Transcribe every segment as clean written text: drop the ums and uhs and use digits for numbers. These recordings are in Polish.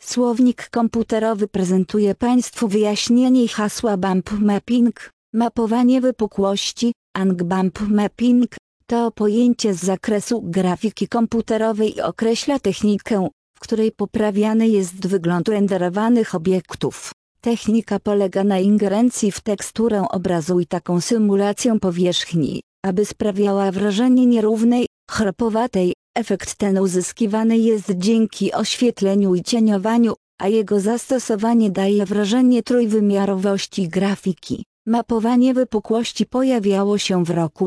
Słownik komputerowy prezentuje Państwu wyjaśnienie hasła bump mapping. Mapowanie wypukłości, bump mapping, to pojęcie z zakresu grafiki komputerowej i określa technikę, w której poprawiany jest wygląd renderowanych obiektów. Technika polega na ingerencji w teksturę obrazu i taką symulacją powierzchni, aby sprawiała wrażenie nierównej, chropowatej. Efekt ten uzyskiwany jest dzięki oświetleniu i cieniowaniu, a jego zastosowanie daje wrażenie trójwymiarowości grafiki. Mapowanie wypukłości pojawiało się w roku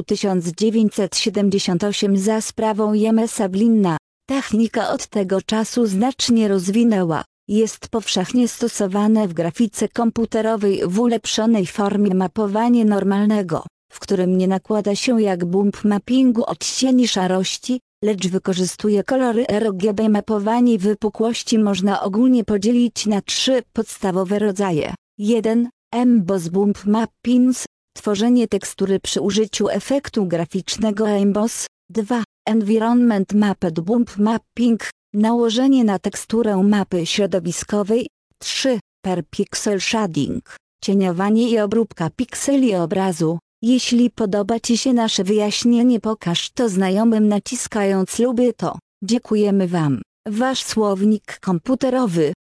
1978 za sprawą Jamesa Blinna. Technika od tego czasu znacznie rozwinęła. Jest powszechnie stosowane w grafice komputerowej w ulepszonej formie mapowania normalnego, w którym nie nakłada się jak bump mappingu odcieni szarości, lecz wykorzystuje kolory RGB. Mapowanie wypukłości można ogólnie podzielić na 3 podstawowe rodzaje. 1. Emboss bump mappings, tworzenie tekstury przy użyciu efektu graficznego emboss. 2. Environment mapped bump mapping, nałożenie na teksturę mapy środowiskowej. 3. Per pixel shading, cieniowanie i obróbka pikseli obrazu. Jeśli podoba Ci się nasze wyjaśnienie, pokaż to znajomym naciskając lubię to. Dziękujemy Wam. Wasz słownik komputerowy.